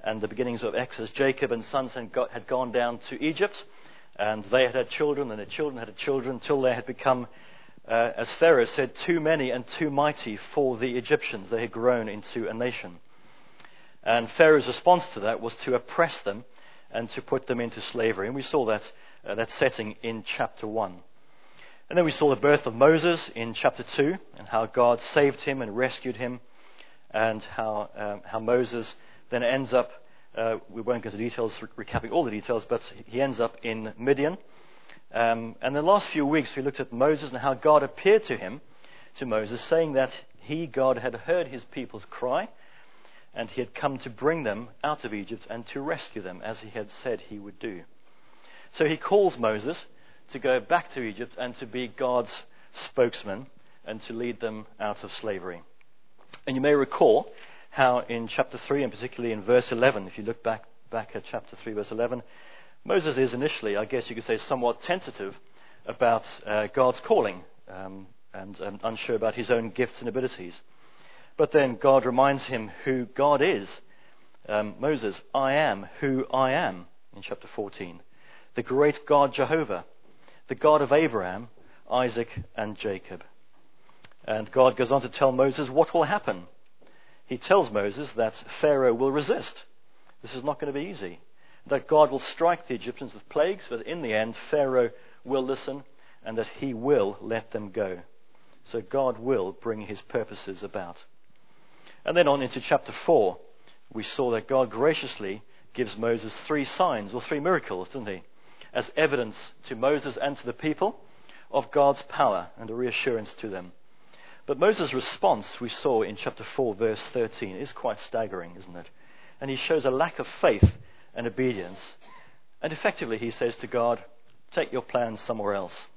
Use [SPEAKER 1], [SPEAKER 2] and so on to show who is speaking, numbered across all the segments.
[SPEAKER 1] and the beginnings of Exodus. Jacob and sons had gone down to Egypt, and they had had children, and their children had children, till they had become, as Pharaoh said, too many and too mighty for the Egyptians. They had grown into a nation. And Pharaoh's response to that was to oppress them and to put them into slavery. And we saw that setting in chapter 1. And then we saw the birth of Moses in chapter 2, and how God saved him and rescued him, and how Moses then ends up, we won't go into details, recapping all the details, but he ends up in Midian. And the last few weeks we looked at Moses and how God appeared to Moses, saying that God had heard his people's cry, and he had come to bring them out of Egypt and to rescue them, as he had said he would do. So he calls Moses to go back to Egypt and to be God's spokesman and to lead them out of slavery. And you may recall how in chapter 3, and particularly in verse 11, if you look back at chapter 3, verse 11, Moses is initially, I guess you could say, somewhat tentative about God's calling and unsure about his own gifts and abilities. But then God reminds him who God is. Moses, I am who I am, in chapter 14. The great God Jehovah, the God of Abraham, Isaac, and Jacob. And God goes on to tell Moses what will happen. He tells Moses that Pharaoh will resist. This is not going to be easy. That God will strike the Egyptians with plagues, but in the end, Pharaoh will listen, and that he will let them go. So God will bring his purposes about. And then on into chapter 4, we saw that God graciously gives Moses 3 signs, or 3 miracles, didn't he? As evidence to Moses and to the people of God's power and a reassurance to them. But Moses' response, we saw in chapter 4, verse 13, is quite staggering, isn't it? And he shows a lack of faith and obedience. And effectively he says to God, take your plans somewhere else.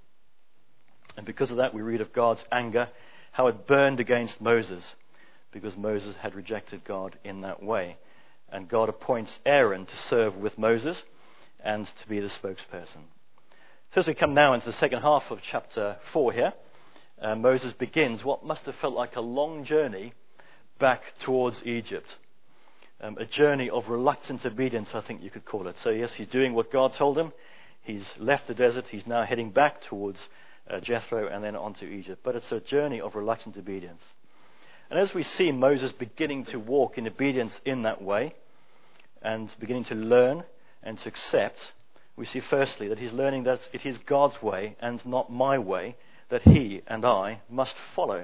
[SPEAKER 1] And because of that, we read of God's anger, how it burned against Moses, because Moses had rejected God in that way. And God appoints Aaron to serve with Moses and to be the spokesperson. So as we come now into the second half of chapter 4 here, Moses begins what must have felt like a long journey back towards Egypt. A journey of reluctant obedience, I think you could call it. So yes, he's doing what God told him. He's left the desert. He's now heading back towards Jethro and then on to Egypt. But it's a journey of reluctant obedience. And as we see Moses beginning to walk in obedience in that way and beginning to learn and to accept, we see firstly that he's learning that it is God's way and not my way that he and I must follow.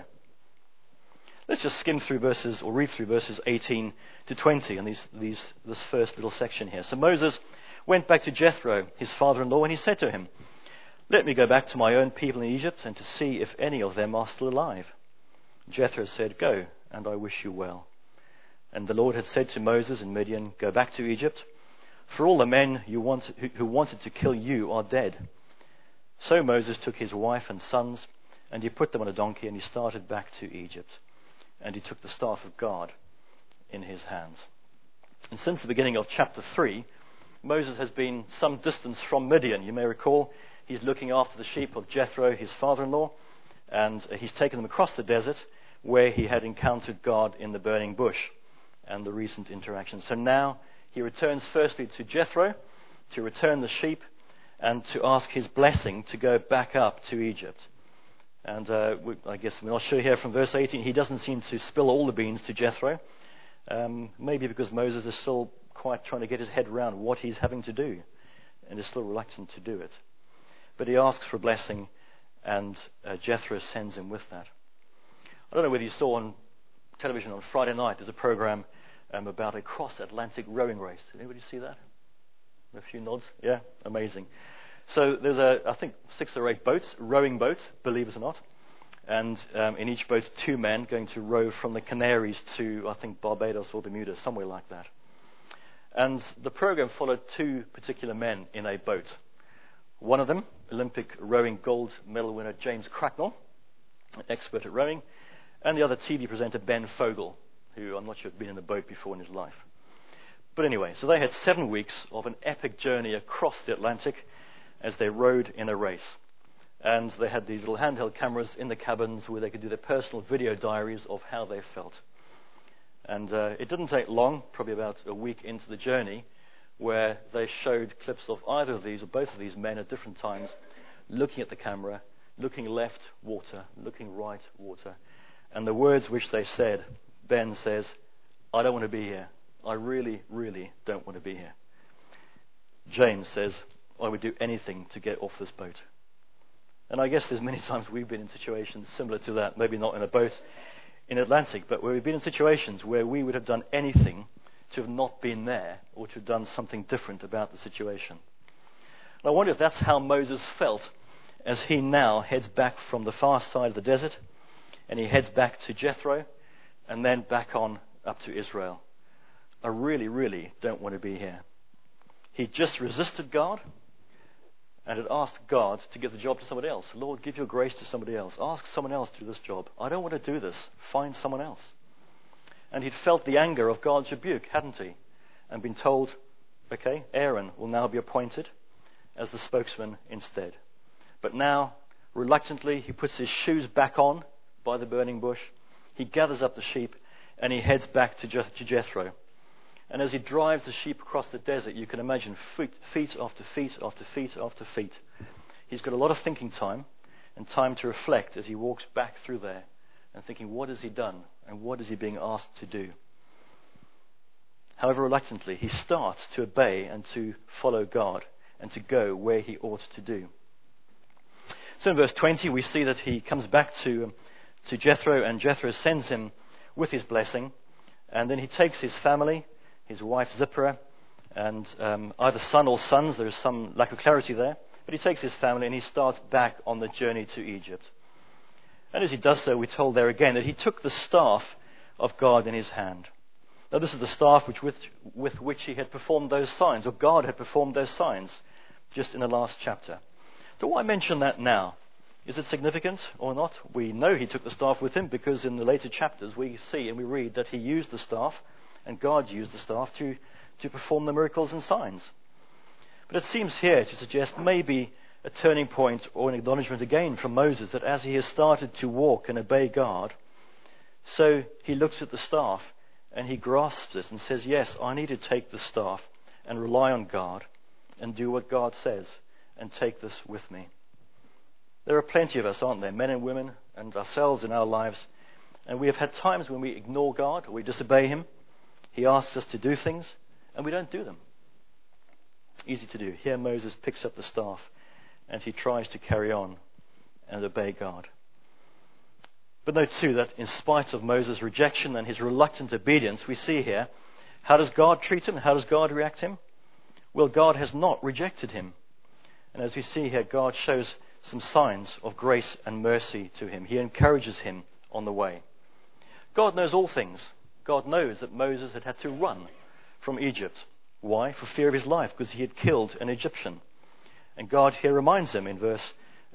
[SPEAKER 1] Let's just skim through verses, or read through verses 18 to 20 and this first little section here. So Moses went back to Jethro, his father-in-law, and he said to him, let me go back to my own people in Egypt and to see if any of them are still alive. Jethro said, go, and I wish you well. And the Lord had said to Moses in Midian, go back to Egypt, for all the men who wanted to kill you are dead. So Moses took his wife and sons, and he put them on a donkey, and he started back to Egypt. And he took the staff of God in his hands. And since the beginning of chapter 3, Moses has been some distance from Midian. You may recall he's looking after the sheep of Jethro, his father-in-law, and he's taken them across the desert where he had encountered God in the burning bush and the recent interaction. So now he returns firstly to Jethro to return the sheep and to ask his blessing to go back up to Egypt. And I guess we're not sure here from verse 18, he doesn't seem to spill all the beans to Jethro, maybe because Moses is still quite trying to get his head around what he's having to do and is still reluctant to do it. But he asks for blessing, and Jethro sends him with that. I don't know whether you saw on television on Friday night, there's a program about a cross-Atlantic rowing race. Did anybody see that? A few nods? Yeah, amazing. So there's, I think, 6 or 8 boats, rowing boats, believe it or not. And in each boat, 2 men going to row from the Canaries to, I think, Barbados or Bermuda, somewhere like that. And the program followed 2 particular men in a boat. One of them, Olympic rowing gold medal winner James Cracknell, an expert at rowing, and the other TV presenter Ben Fogle, who I'm not sure had been in a boat before in his life. But anyway, so they had 7 weeks of an epic journey across the Atlantic as they rowed in a race. And they had these little handheld cameras in the cabins where they could do their personal video diaries of how they felt. And it didn't take long, probably about a week into the journey, where they showed clips of either of these or both of these men at different times looking at the camera, looking left, water, looking right, water. And the words which they said, Ben says, I don't want to be here. I really, really don't want to be here. James says, I would do anything to get off this boat. And I guess there's many times we've been in situations similar to that, maybe not in a boat in Atlantic, but where we've been in situations where we would have done anything to have not been there or to have done something different about the situation. And I wonder if that's how Moses felt as he now heads back from the far side of the desert, and he heads back to Jethro and then back on up to Israel. I really, really don't want to be here. He just resisted God and had asked God to give the job to somebody else. Lord, give your grace to somebody else. Ask someone else to do this job. I don't want to do this. Find someone else. And he'd felt the anger of God's rebuke, hadn't he? And been told, okay, Aaron will now be appointed as the spokesman instead. But now, reluctantly, he puts his shoes back on by the burning bush. He gathers up the sheep and he heads back to Jethro. And as he drives the sheep across the desert, you can imagine feet after feet after feet after feet. He's got a lot of thinking time and time to reflect as he walks back through there and thinking, what has he done and what is he being asked to do? However reluctantly, he starts to obey and to follow God and to go where he ought to do. So in verse 20, we see that he comes back to Jethro, and Jethro sends him with his blessing. And then he takes his family, his wife Zipporah, and either son or sons. There is some lack of clarity there. But he takes his family and he starts back on the journey to Egypt. And as he does so, we're told there again that he took the staff of God in his hand. Now this is the staff with which he had performed those signs, or God had performed those signs, just in the last chapter. So why mention that now? Is it significant or not? We know he took the staff with him because in the later chapters we see and we read that he used the staff and God used the staff to perform the miracles and signs. But it seems here to suggest maybe a turning point or an acknowledgement again from Moses that as he has started to walk and obey God, so he looks at the staff and he grasps it and says, yes, I need to take the staff and rely on God and do what God says and take this with me. There are plenty of us, aren't there, men and women and ourselves in our lives, and we have had times when we ignore God or we disobey him. He asks us to do things and we don't do them. Easy to do. Here Moses picks up the staff and he tries to carry on and obey God. But note too that in spite of Moses' rejection and his reluctant obedience, we see here, how does God treat him? How does God react to him? Well, God has not rejected him. And as we see here, God shows some signs of grace and mercy to him. He encourages him on the way. God knows all things. God knows that Moses had had to run from Egypt. Why? For fear of his life, because he had killed an Egyptian. And God here reminds him in verse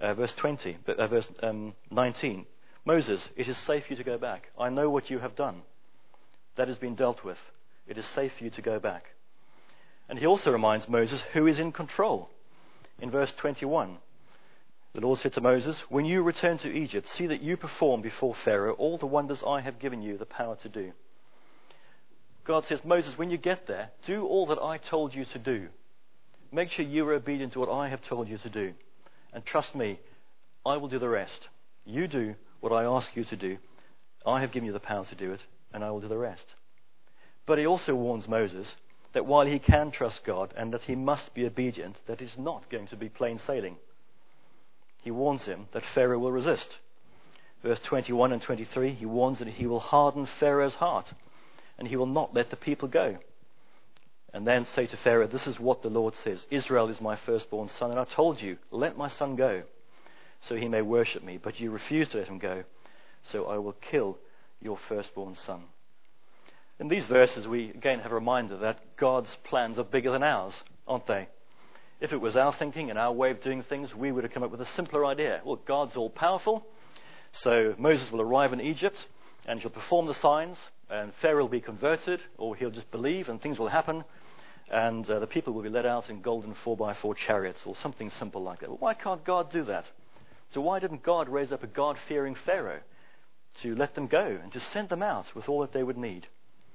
[SPEAKER 1] 19, Moses, it is safe for you to go back. I know what you have done. That has been dealt with. It is safe for you to go back. And he also reminds Moses who is in control. In verse 21, the Lord said to Moses, when you return to Egypt, see that you perform before Pharaoh all the wonders I have given you the power to do. God says, Moses, when you get there, do all that I told you to do. Make sure you are obedient to what I have told you to do. And trust me, I will do the rest. You do what I ask you to do. I have given you the power to do it, and I will do the rest. But he also warns Moses that while he can trust God and that he must be obedient, that it's not going to be plain sailing. He warns him that Pharaoh will resist. Verse 21 and 23, he warns that he will harden Pharaoh's heart and he will not let the people go. And then say to Pharaoh, this is what the Lord says, Israel is my firstborn son, and I told you, let my son go, so he may worship me. But you refused to let him go, so I will kill your firstborn son. In these verses, we again have a reminder that God's plans are bigger than ours, aren't they? If it was our thinking and our way of doing things, we would have come up with a simpler idea. Well, God's all powerful, so Moses will arrive in Egypt and he'll perform the signs, and Pharaoh will be converted, or he'll just believe and things will happen, and the people will be led out in golden 4x4 chariots, or something simple like that. Well, why can't God do that? So why didn't God raise up a God-fearing Pharaoh to let them go and to send them out with all that they would need?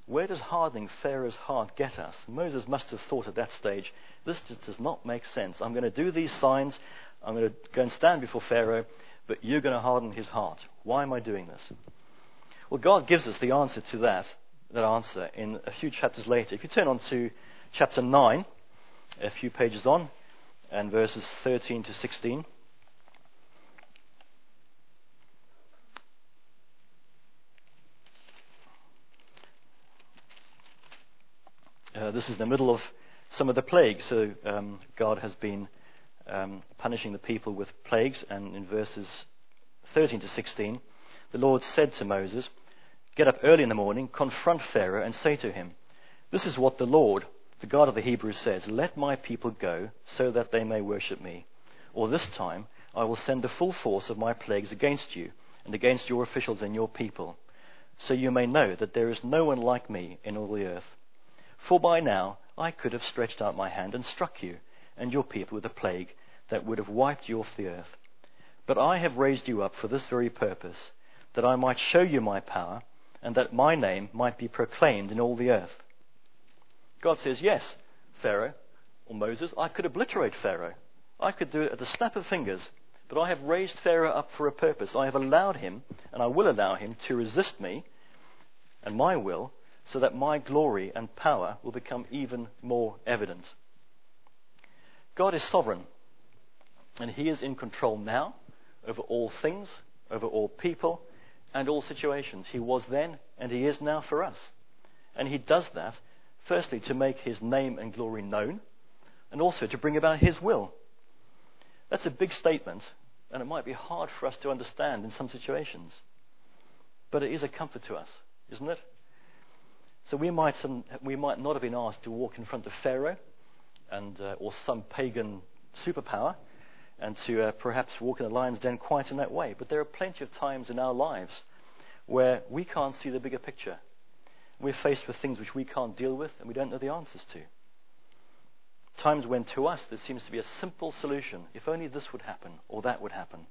[SPEAKER 2] Where does hardening Pharaoh's heart get us? Moses must have thought at that stage, this just does not make sense. I'm going to do these signs. I'm going to go and stand before Pharaoh, but you're going to harden his heart. Why am I doing this? Well, God gives us the answer to that answer in a few chapters later. If you turn on to chapter 9, a few pages on, and verses 13 to 16. This is the middle of some of the plagues. So God has been punishing the people with plagues, and in verses 13 to 16, the Lord said to Moses, "Get up early in the morning, confront Pharaoh, and say to him, 'This is what the Lord, the God of the Hebrews, says, let my people go so that they may worship me. Or this time I will send the full force of my plagues against you and against your officials and your people, so you may know that there is no one like me in all the earth. For by now I could have stretched out my hand and struck you and your people with a plague that would have wiped you off the earth. But I have raised you up for this very purpose, that I might show you my power, and that my name might be proclaimed in all the earth.'" God says, yes, Pharaoh, or Moses, I could obliterate Pharaoh. I could do it at the snap of fingers, but I have raised Pharaoh up for a purpose. I have allowed him, and I will allow him, to resist me and my will, so that my glory and power will become even more evident. God is sovereign, and he is in control now over all things, over all people, and all situations. He was then, and he is now for us. And he does that, firstly, to make his name and glory known, and also to bring about his will. That's a big statement, and it might be hard for us to understand in some situations. But it is a comfort to us, isn't it? So we might not have been asked to walk in front of Pharaoh or some pagan superpower and to perhaps walk in the lion's den quite in that way. But there are plenty of times in our lives where we can't see the bigger picture. We're faced with things which we can't deal with and we don't know the answers to. Times when to us there seems to be a simple solution. If only this would happen or that would happen.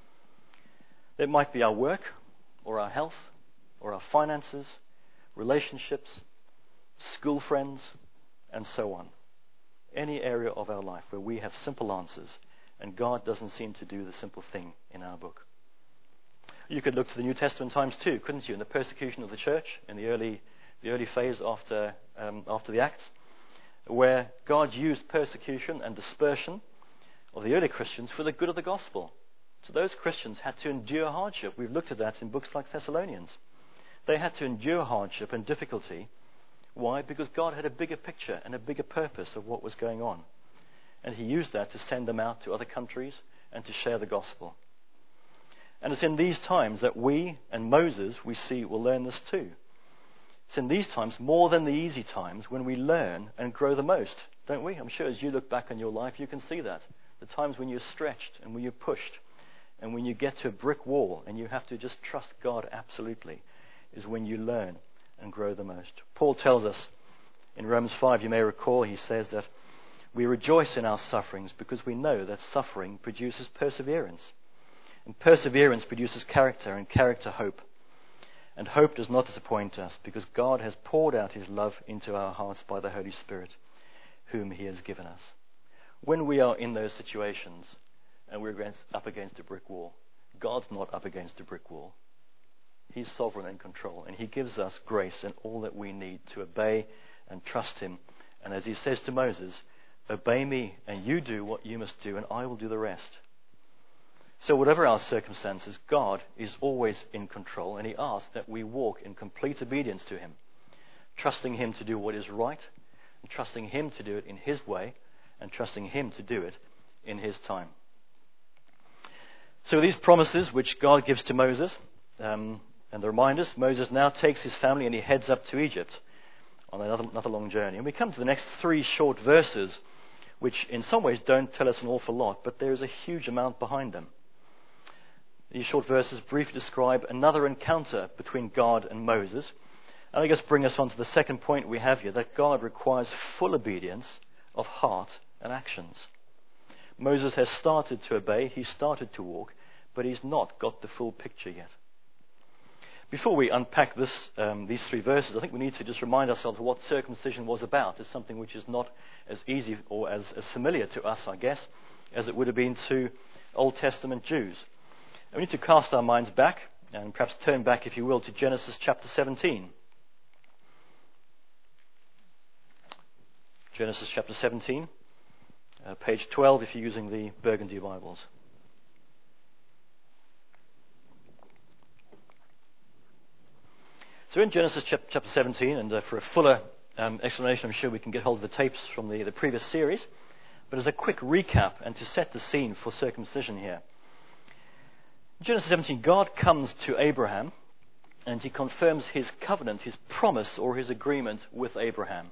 [SPEAKER 2] It might be our work or our health or our finances, relationships, school friends, and so on. Any area of our life where we have simple answers and God doesn't seem to do the simple thing in our book. You could look to the New Testament times too, couldn't you? In the persecution of the church in the early phase after the Acts, where God used persecution and dispersion of the early Christians for the good of the gospel. So those Christians had to endure hardship. We've looked at that in books like Thessalonians. They had to endure hardship and difficulty. Why? Because God had a bigger picture and a bigger purpose of what was going on. And he used that to send them out to other countries and to share the gospel. And it's in these times that we and Moses, we see, will learn this too. It's in these times, more than the easy times, when we learn and grow the most, don't we? I'm sure as you look back on your life, you can see that. The times when you're stretched and when you're pushed and when you get to a brick wall and you have to just trust God absolutely is when you learn and grow the most. Paul tells us in Romans 5, you may recall, he says that we rejoice in our sufferings because we know that suffering produces perseverance. And perseverance produces character, and character hope. And hope does not disappoint us because God has poured out his love into our hearts by the Holy Spirit, whom he has given us. When we are in those situations and we're up against a brick wall, God's not up against a brick wall. He's sovereign and control, and he gives us grace and all that we need to obey and trust him. And as he says to Moses, obey me and you do what you must do and I will do the rest. So whatever our circumstances, God is always in control, and he asks that we walk in complete obedience to him, trusting him to do what is right, and trusting him to do it in his way, and trusting him to do it in his time. So these promises which God gives to Moses, and the reminders, Moses now takes his family and he heads up to Egypt on another long journey. And we come to the next 3 short verses, which in some ways don't tell us an awful lot, but there is a huge amount behind them. These short verses briefly describe another encounter between God and Moses. And I guess bring us on to the second point we have here, that God requires full obedience of heart and actions. Moses has started to obey, he's started to walk, but he's not got the full picture yet.
[SPEAKER 1] Before we unpack these three verses, I think we need to just remind ourselves what circumcision was about. It's something which is not as easy or as familiar to us, I guess, as it would have been to Old Testament Jews. And we need to cast our minds back and perhaps turn back, if you will, to Genesis chapter 17. Genesis chapter 17, page 12 if you're using the Burgundy Bibles. So in Genesis chapter 17, and for a fuller explanation, I'm sure we can get hold of the tapes from the previous series, but as a quick recap and to set the scene for circumcision here. In Genesis 17, God comes to Abraham and he confirms his covenant, his promise or his agreement with Abraham.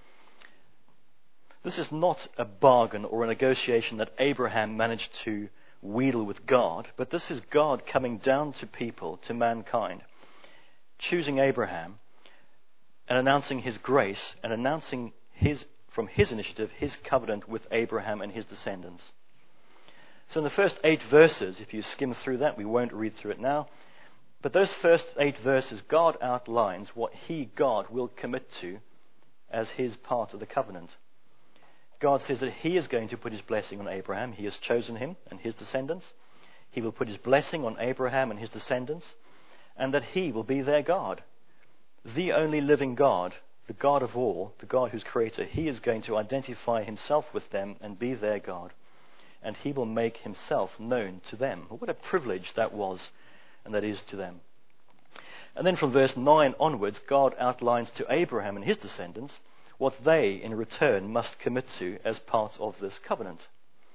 [SPEAKER 1] This is not a bargain or a negotiation that Abraham managed to wheedle with God, but this is God coming down to people, to mankind, choosing Abraham and announcing his grace and announcing from his initiative, his covenant with Abraham and his descendants. So in the first 8 verses, if you skim through that, we won't read through it now, but those first 8 verses, God outlines what God will commit to as his part of the covenant. God says that he is going to put his blessing on Abraham. He has chosen him and his descendants. He will put his blessing on Abraham and his descendants, and that he will be their God. The only living God, the God of all, the God who's creator, he is going to identify himself with them and be their God. And he will make himself known to them. What a privilege that was, and that is to them. And then from verse 9 onwards, God outlines to Abraham and his descendants what they, in return, must commit to as part of this covenant.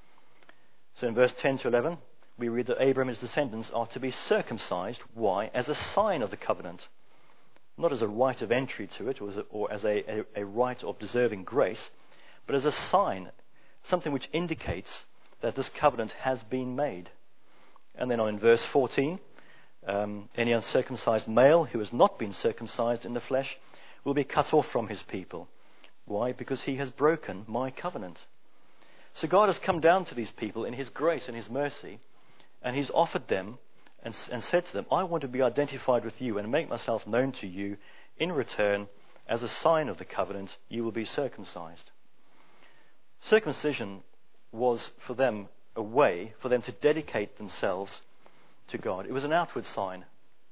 [SPEAKER 1] So in verse 10 to 11, we read that Abraham and his descendants are to be circumcised. Why? As a sign of the covenant. Not as a right of entry to it, or as a right of deserving grace, but as a sign, something which indicates that this covenant has been made. And then on in verse 14, any uncircumcised male who has not been circumcised in the flesh will be cut off from his people. Why? Because he has broken my covenant. So God has come down to these people in his grace and his mercy, and he's offered them and said to them, I want to be identified with you and make myself known to you. In return, as a sign of the covenant, you will be circumcised. Circumcision was for them a way for them to dedicate themselves to God. It was an outward sign,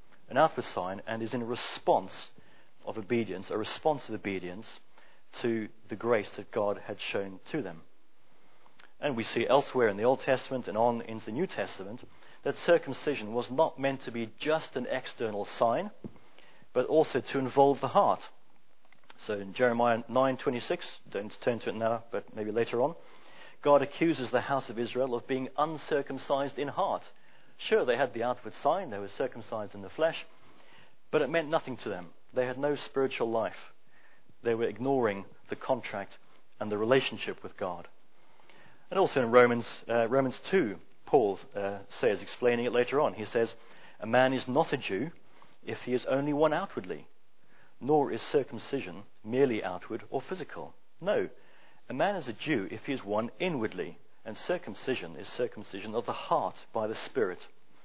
[SPEAKER 1] and is in response of obedience, a response of obedience to the grace that God had shown to them. And we see elsewhere in the Old Testament and on into the New Testament that circumcision was not meant to be just an external sign, but also to involve the heart. So in Jeremiah 9:26, don't turn to it now, but maybe later on, God accuses the house of Israel of being uncircumcised in heart. Sure, they had the outward sign, they were circumcised in the flesh, but it meant nothing to them. They had no spiritual life. They were ignoring the contract and the relationship with God. And also in Romans 2, Paul says, explaining it later on, he says, a man is not a Jew if he is only one outwardly, nor is circumcision merely outward or physical. No, a man is a Jew if he is one inwardly, and circumcision is circumcision of the heart by the Spirit.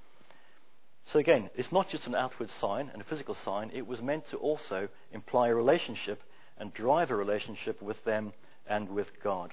[SPEAKER 1] So again, it's not just an outward sign and a physical sign, it was meant to also imply a relationship and drive a relationship with them and with God.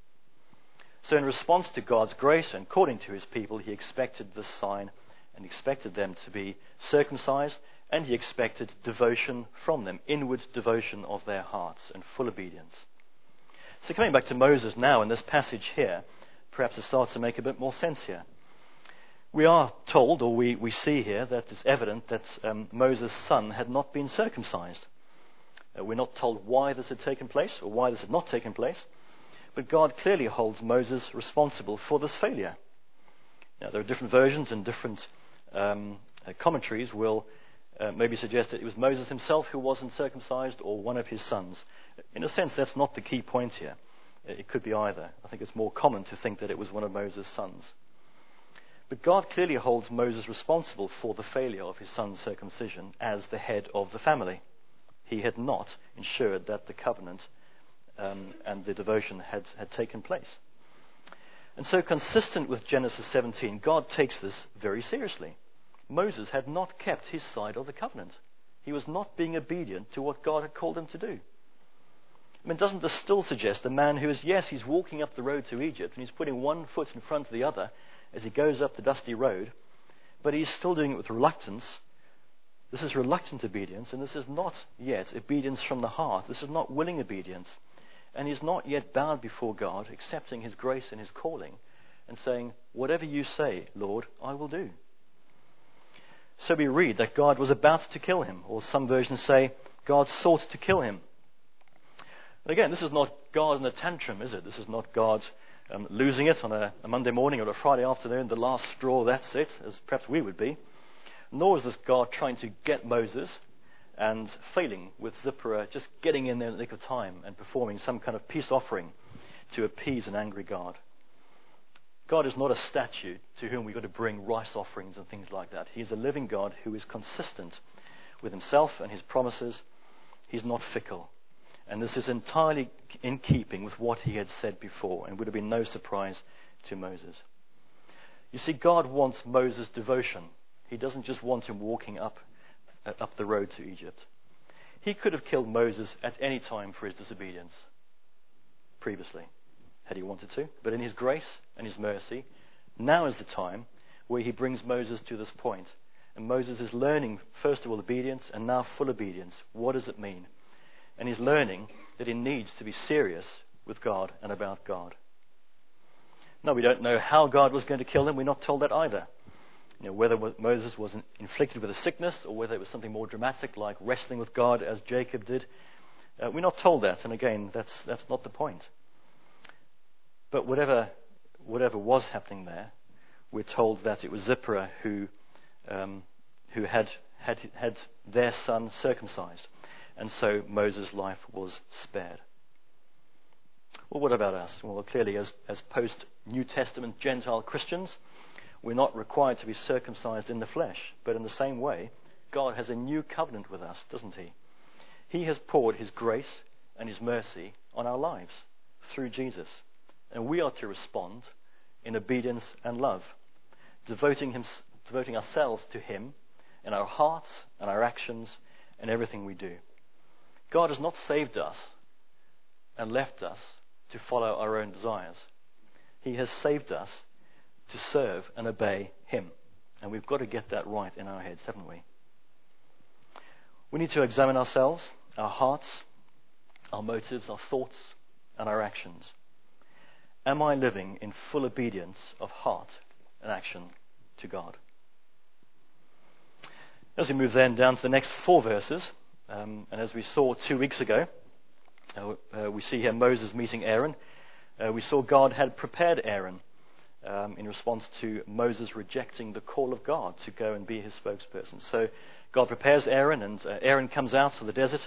[SPEAKER 1] So in response to God's grace and according to his people, he expected this sign and expected them to be circumcised, and he expected devotion from them, inward devotion of their hearts and full obedience. So coming back to Moses now in this passage here, perhaps it starts to make a bit more sense here. We are told, or we see here, that it's evident that Moses' son had not been circumcised. We're not told why this had taken place or why this had not taken place, but God clearly holds Moses responsible for this failure. Now, there are different versions and different commentaries will maybe suggest that it was Moses himself who wasn't circumcised or one of his sons. In a sense, that's not the key point here. It could be either. I think it's more common to think that it was one of Moses' sons. But God clearly holds Moses responsible for the failure of his son's circumcision as the head of the family. He had not ensured that the covenant and the devotion had taken place. And so, consistent with Genesis 17, God takes this very seriously. Moses had not kept his side of the covenant. He was not being obedient to what God had called him to do. I mean, doesn't this still suggest a man who is, yes, he's walking up the road to Egypt, and he's putting one foot in front of the other as he goes up the dusty road, but he's still doing it with reluctance. This is reluctant obedience, and this is not yet obedience from the heart. This is not willing obedience. And he's not yet bowed before God, accepting his grace and his calling, and saying, whatever you say, Lord, I will do. So we read that God was about to kill him, or some versions say God sought to kill him. But again, this is not God in a tantrum, is it? This is not God losing it on a Monday morning or a Friday afternoon, the last straw, that's it, as perhaps we would be. Nor is this God trying to get Moses and failing with Zipporah, just getting in there in the nick of time and performing some kind of peace offering to appease an angry God. God is not a statue to whom we've got to bring rice offerings and things like that. He is a living God who is consistent with himself and his promises. He's not fickle. And this is entirely in keeping with what he had said before, and would have been no surprise to Moses. You see, God wants Moses' devotion. He doesn't just want him walking up the road to Egypt. He could have killed Moses at any time for his disobedience previously, had he wanted to. But in his grace and his mercy, now is the time where he brings Moses to this point. And Moses is learning, first of all, obedience, and now full obedience. What does it mean? And he's learning that he needs to be serious with God and about God. Now, we don't know how God was going to kill him. We're not told that either. Whether Moses was inflicted with a sickness, or whether it was something more dramatic like wrestling with God as Jacob did. We're not told that. And again, that's not the point. But whatever was happening there, we're told that it was Zipporah who had their son circumcised. And so Moses' life was spared. Well, what about us? Well, clearly, as post-New Testament Gentile Christians, we're not required to be circumcised in the flesh. But in the same way, God has a new covenant with us, doesn't he? He has poured his grace and his mercy on our lives through Jesus. And we are to respond in obedience and love, devoting ourselves to him in our hearts and our actions and everything we do. God has not saved us and left us to follow our own desires. He has saved us to serve and obey him. And we've got to get that right in our heads, haven't we? We need to examine ourselves, our hearts, our motives, our thoughts, and our actions. Am I living in full obedience of heart and action to God? As we move then down to the next 4 verses, and as we saw 2 weeks ago, we see here Moses meeting Aaron. We saw God had prepared Aaron in response to Moses rejecting the call of God to go and be his spokesperson. So God prepares Aaron, and Aaron comes out to the desert,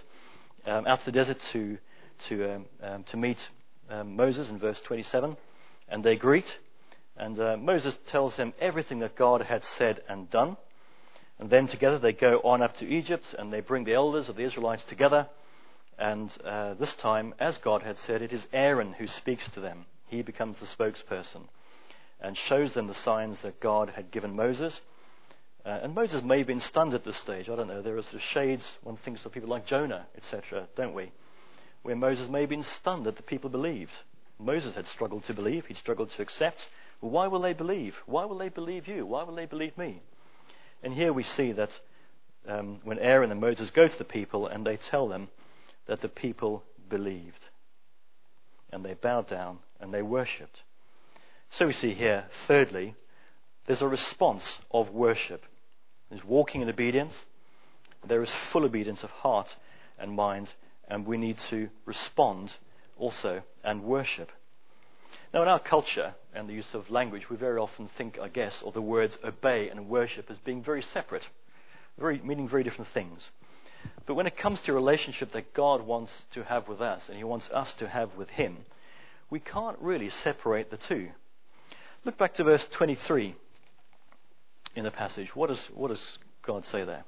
[SPEAKER 1] to meet Moses in verse 27, and they greet. And Moses tells him everything that God had said and done. And then together they go on up to Egypt, and they bring the elders of the Israelites together. And this time, as God had said, it is Aaron who speaks to them. He becomes the spokesperson and shows them the signs that God had given Moses. And Moses may have been stunned at this stage. I don't know. There are sort of shades, one thinks of people like Jonah, etc., don't we? Where Moses may have been stunned that the people believed. Moses had struggled to believe. He'd struggled to accept. Well, why will they believe? Why will they believe you? Why will they believe me? And here we see that when Aaron and Moses go to the people and they tell them that the people believed. And they bowed down and they worshipped. So we see here, thirdly, there's a response of worship. There's walking in obedience. There is full obedience of heart and mind. And we need to respond also and worship. Now, in our culture and the use of language, we very often think, I guess, of the words obey and worship as being very separate, meaning very different things. But when it comes to a relationship that God wants to have with us and he wants us to have with him, we can't really separate the two. Look back to verse 23 in the passage. What does God say there?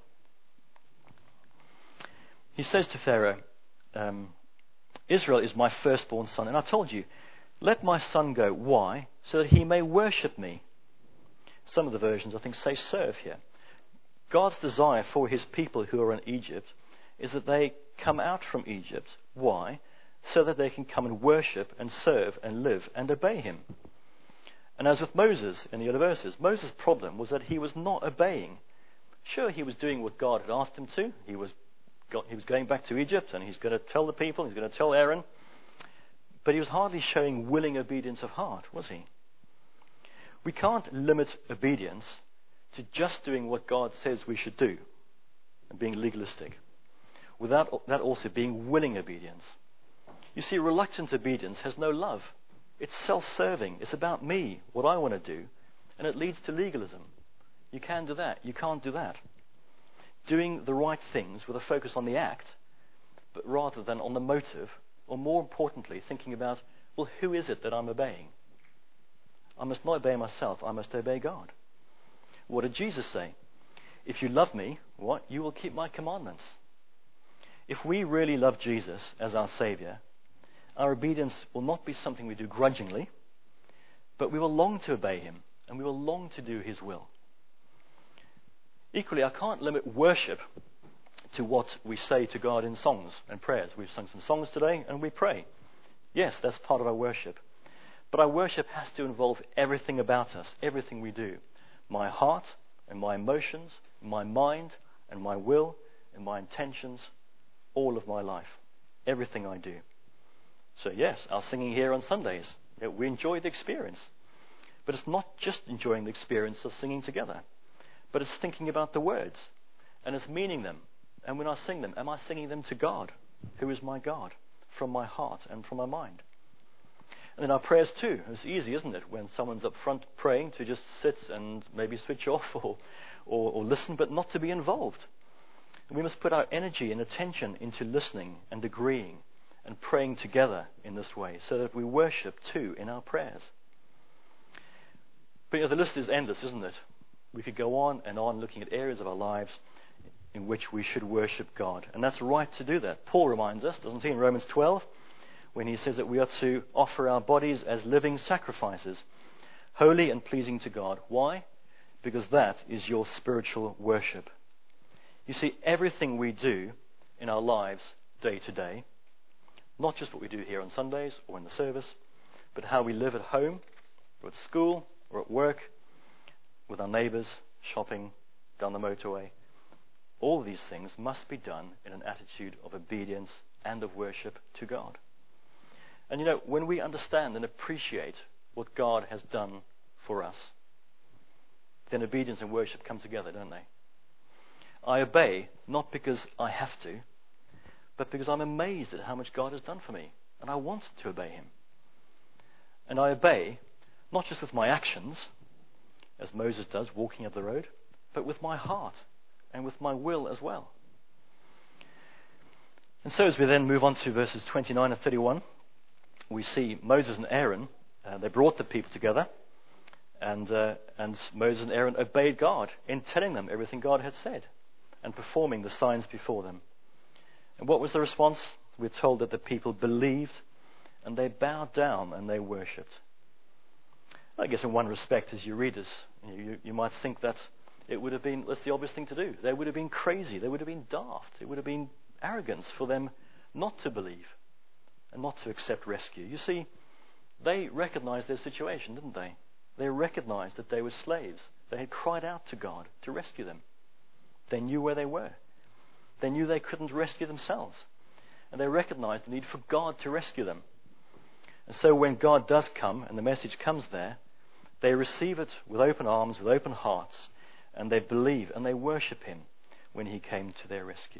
[SPEAKER 1] He says to Pharaoh, Israel is my firstborn son, and I told you, let my son go. Why? So that he may worship me. Some of the versions, I think, say serve here. God's desire for his people who are in Egypt is that they come out from Egypt. Why? So that they can come and worship and serve and live and obey him. And as with Moses in the other verses, Moses' problem was that he was not obeying. Sure, he was doing what God had asked him to. He was going back to Egypt, and he's going to tell the people, he's going to tell Aaron. But he was hardly showing willing obedience of heart, was he? We can't limit obedience to just doing what God says we should do and being legalistic, without that also being willing obedience. You see, reluctant obedience has no love. It's self-serving. It's about me, what I want to do, and it leads to legalism. You can do that. You can't do that. Doing the right things with a focus on the act, but rather than on the motive, or more importantly, thinking about, well, who is it that I'm obeying? I must not obey myself. I must obey God. What did Jesus say? If you love me, what? You will keep my commandments. If we really love Jesus as our Savior, our obedience will not be something we do grudgingly, but we will long to obey him, and we will long to do his will. Equally, I can't limit worship to what we say to God in songs and prayers. We've sung some songs today, and we pray. Yes, that's part of our worship. But our worship has to involve everything about us, everything we do. My heart and my emotions, my mind and my will and my intentions, all of my life, everything I do. So yes, our singing here on Sundays, we enjoy the experience. But it's not just enjoying the experience of singing together, but it's thinking about the words, and it's meaning them. And when I sing them, am I singing them to God, who is my God, from my heart and from my mind? And in our prayers too, it's easy, isn't it, when someone's up front praying, to just sit and maybe switch off or listen, but not to be involved. And we must put our energy and attention into listening and agreeing and praying together in this way, so that we worship too in our prayers. But the list is endless, isn't it? We could go on and on looking at areas of our lives in which we should worship God. And that's right to do that. Paul reminds us, doesn't he, in Romans 12, when he says that we are to offer our bodies as living sacrifices, holy and pleasing to God. Why? Because that is your spiritual worship. You see, everything we do in our lives day to day, not just what we do here on Sundays or in the service, but how we live at home, or at school, or at work, with our neighbours, shopping, down the motorway. All these things must be done in an attitude of obedience and of worship to God. And when we understand and appreciate what God has done for us, then obedience and worship come together, don't they? I obey not because I have to, but because I'm amazed at how much God has done for me, and I want to obey him. And I obey not just with my actions, as Moses does, walking up the road, but with my heart and with my will as well. And so as we then move on to verses 29 and 31, we see Moses and Aaron, they brought the people together, and Moses and Aaron obeyed God in telling them everything God had said and performing the signs before them. And what was the response? We're told that the people believed and they bowed down and they worshipped. I guess in one respect, as you read this, you might think that it would have been, that's the obvious thing to do. They would have been crazy. They would have been daft. It would have been arrogance for them not to believe and not to accept rescue. You see, they recognized their situation, didn't they? They recognized that they were slaves. They had cried out to God to rescue them. They knew where they were. They knew they couldn't rescue themselves. And they recognized the need for God to rescue them. And so when God does come, and the message comes there, they receive it with open arms, with open hearts, and they believe and they worship him when he came to their rescue.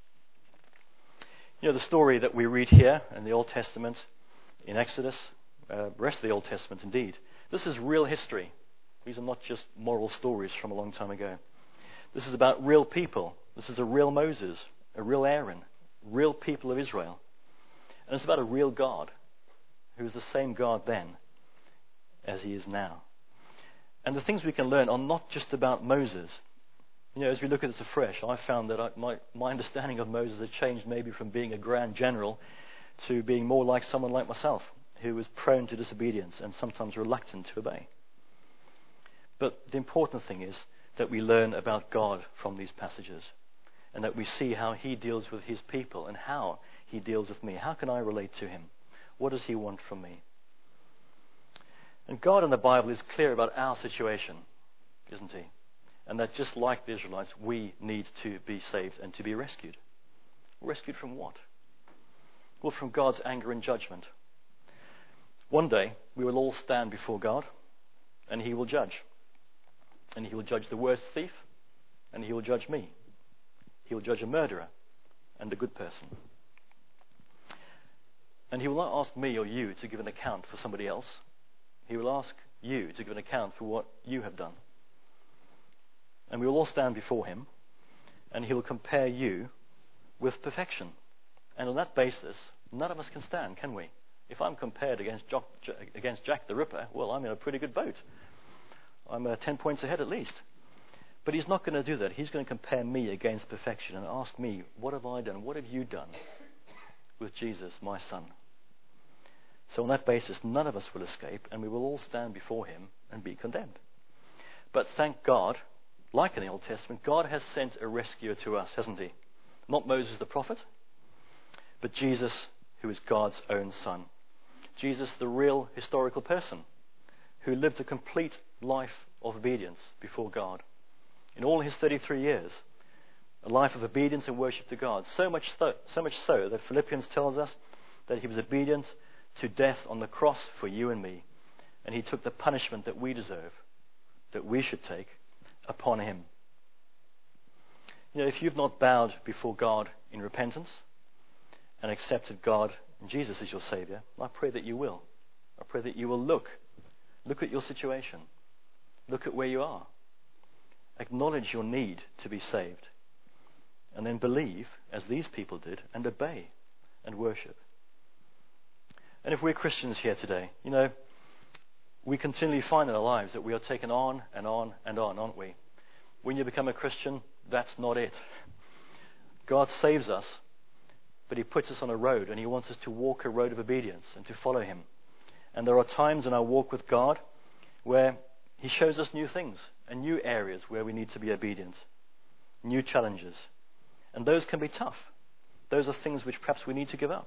[SPEAKER 1] The story that we read here in the Old Testament, in Exodus, the rest of the Old Testament indeed, this is real history. These are not just moral stories from a long time ago. This is about real people. This is a real Moses, a real Aaron, real people of Israel. And it's about a real God, who is the same God then as he is now. And the things we can learn are not just about Moses. As we look at this afresh, I found that my understanding of Moses had changed maybe from being a grand general to being more like someone like myself, who was prone to disobedience and sometimes reluctant to obey. But the important thing is that we learn about God from these passages, and that we see how he deals with his people and how he deals with me. How can I relate to him? What does he want from me? And God in the Bible is clear about our situation, isn't he? And that just like the Israelites, we need to be saved and to be rescued. Rescued from what? Well, from God's anger and judgment. One day, we will all stand before God, and he will judge. And he will judge the worst thief, and he will judge me. He will judge a murderer and a good person. And he will not ask me or you to give an account for somebody else. He will ask you to give an account for what you have done. And we will all stand before him, and he will compare you with perfection. And on that basis, none of us can stand, can we? If I'm compared against Jack the Ripper, well, I'm in a pretty good boat. I'm 10 points ahead at least. But he's not going to do that. He's going to compare me against perfection and ask me, what have I done? What have you done with Jesus, my son? So on that basis, none of us will escape, and we will all stand before him and be condemned. But thank God, like in the Old Testament, God has sent a rescuer to us, hasn't he? Not Moses the prophet, but Jesus, who is God's own son. Jesus, the real historical person, who lived a complete life of obedience before God. In all his 33 years, a life of obedience and worship to God. So much so that Philippians tells us that he was obedient to death on the cross for you and me. And he took the punishment that we deserve, that we should take, upon him. You know, if you've not bowed before God in repentance and accepted God and Jesus as your Savior, I pray that you will. I pray that you will look at your situation. Look at where you are. Acknowledge your need to be saved. And then believe, as these people did, and obey and worship. And if we're Christians here today, you know, we continually find in our lives that we are taken on and on and on, aren't we? When you become a Christian, that's not it. God saves us, but he puts us on a road, and he wants us to walk a road of obedience and to follow him. And there are times in our walk with God where he shows us new things and new areas where we need to be obedient, new challenges. And those can be tough. Those are things which perhaps we need to give up.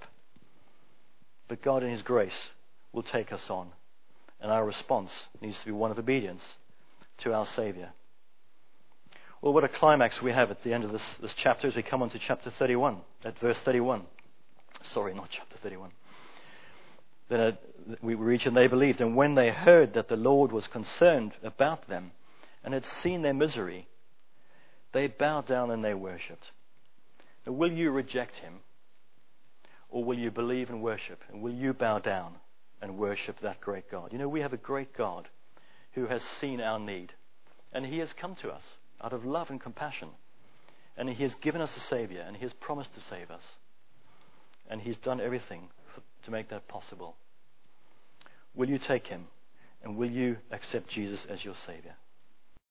[SPEAKER 1] But God in his grace will take us on. And our response needs to be one of obedience to our Saviour. Well, what a climax we have at the end of this chapter as we come on to chapter 31, at verse 31. Sorry, not chapter 31. Then we reach, and they believed. And when they heard that the Lord was concerned about them and had seen their misery, they bowed down and they worshipped. Now, will you reject him? Or will you believe and worship? And will you bow down and worship that great God? You know, we have a great God who has seen our need. And he has come to us out of love and compassion. And he has given us a Saviour. And he has promised to save us. And he's done everything to make that possible. Will you take him? And will you accept Jesus as your Saviour?